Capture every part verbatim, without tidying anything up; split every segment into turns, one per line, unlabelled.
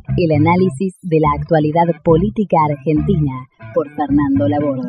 El análisis de la actualidad política argentina por Fernando Laborda.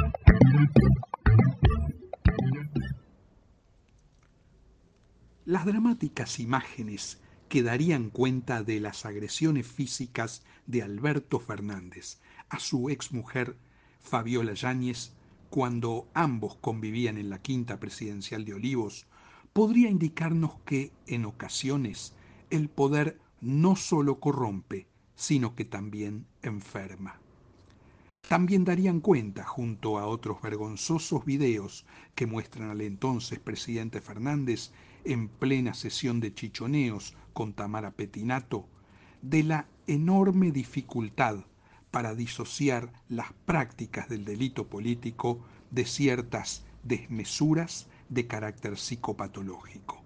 Las dramáticas imágenes que darían cuenta de las agresiones físicas de Alberto Fernández a su exmujer Fabiola Yáñez cuando ambos convivían en la quinta presidencial de Olivos podría indicarnos que, en ocasiones, el poder no solo corrompe, sino que también enferma. También darían cuenta, junto a otros vergonzosos videos que muestran al entonces presidente Fernández en plena sesión de chichoneos con Tamara Pettinato, de la enorme dificultad para disociar las prácticas del delito político de ciertas desmesuras de carácter psicopatológico.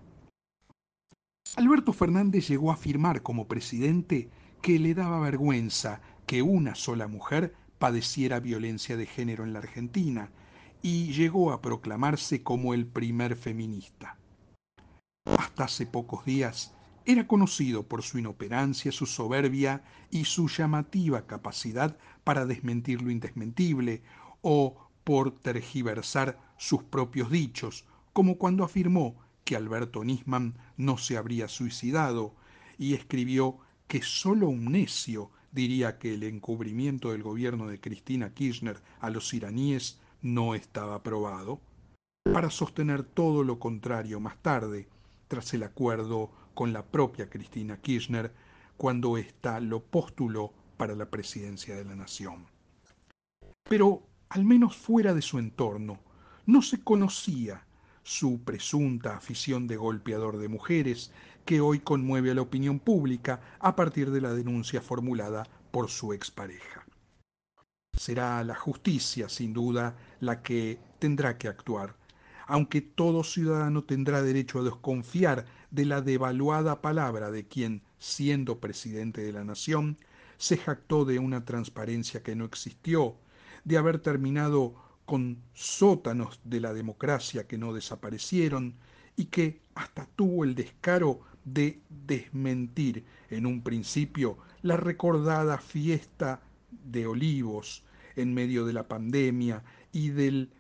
Alberto Fernández llegó a afirmar como presidente que le daba vergüenza que una sola mujer padeciera violencia de género en la Argentina y llegó a proclamarse como el primer feminista. Hasta hace pocos días era conocido por su inoperancia, su soberbia y su llamativa capacidad para desmentir lo indesmentible o por tergiversar sus propios dichos, como cuando afirmó que Alberto Nisman no se habría suicidado y escribió que solo un necio diría que el encubrimiento del gobierno de Cristina Kirchner a los iraníes no estaba probado, para sostener todo lo contrario más tarde, tras el acuerdo con la propia Cristina Kirchner, cuando ésta lo postuló para la presidencia de la Nación. Pero, al menos fuera de su entorno, no se conocía su presunta afición de golpeador de mujeres, que hoy conmueve a la opinión pública a partir de la denuncia formulada por su expareja. Será la justicia, sin duda, la que tendrá que actuar, aunque todo ciudadano tendrá derecho a desconfiar de la devaluada palabra de quien, siendo presidente de la nación, se jactó de una transparencia que no existió, de haber terminado con sótanos de la democracia que no desaparecieron y que hasta tuvo el descaro de desmentir en un principio la recordada fiesta de Olivos en medio de la pandemia y del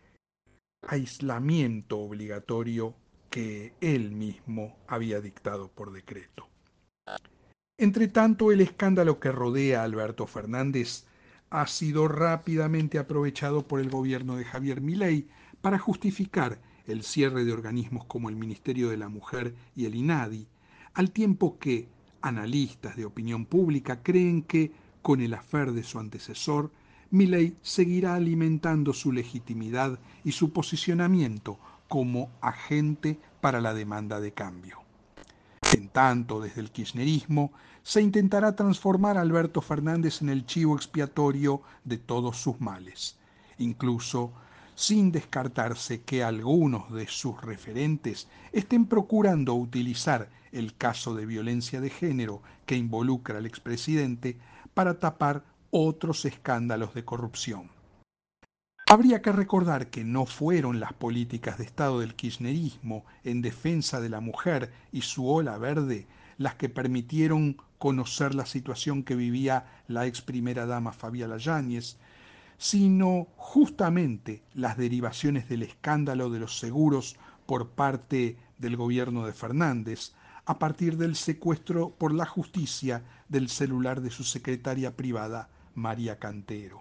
aislamiento obligatorio que él mismo había dictado por decreto. Entre tanto, el escándalo que rodea a Alberto Fernández ha sido rápidamente aprovechado por el gobierno de Javier Milei para justificar el cierre de organismos como el Ministerio de la Mujer y el INADI, al tiempo que analistas de opinión pública creen que, con el afer de su antecesor, Milei seguirá alimentando su legitimidad y su posicionamiento como agente para la demanda de cambio. En tanto, desde el kirchnerismo, se intentará transformar a Alberto Fernández en el chivo expiatorio de todos sus males, incluso sin descartarse que algunos de sus referentes estén procurando utilizar el caso de violencia de género que involucra al expresidente para tapar otros escándalos de corrupción. Habría que recordar que no fueron las políticas de Estado del kirchnerismo en defensa de la mujer y su ola verde las que permitieron conocer la situación que vivía la ex primera dama Fabiola Yáñez, sino justamente las derivaciones del escándalo de los seguros por parte del gobierno de Fernández, a partir del secuestro por la justicia del celular de su secretaria privada, María Cantero.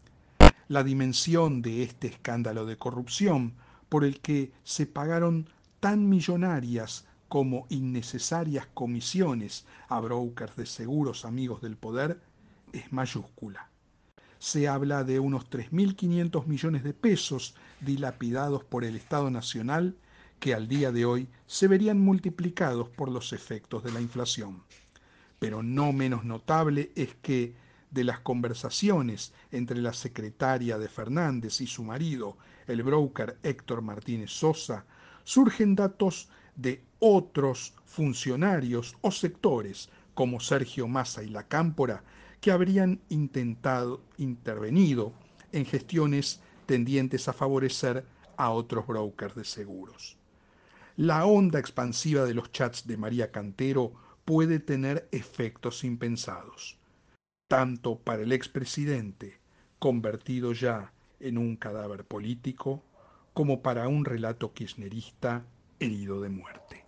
La dimensión de este escándalo de corrupción, por el que se pagaron tan millonarias como innecesarias comisiones a brokers de seguros amigos del poder, es mayúscula. Se habla de unos tres mil quinientos millones de pesos dilapidados por el Estado Nacional que al día de hoy se verían multiplicados por los efectos de la inflación. Pero no menos notable es que de las conversaciones entre la secretaria de Fernández y su marido, el broker Héctor Martínez Sosa, surgen datos de otros funcionarios o sectores, como Sergio Massa y La Cámpora, que habrían intentado intervenido en gestiones tendientes a favorecer a otros brokers de seguros. La onda expansiva de los chats de María Cantero puede tener efectos impensados, tanto para el expresidente, convertido ya en un cadáver político, como para un relato kirchnerista herido de muerte.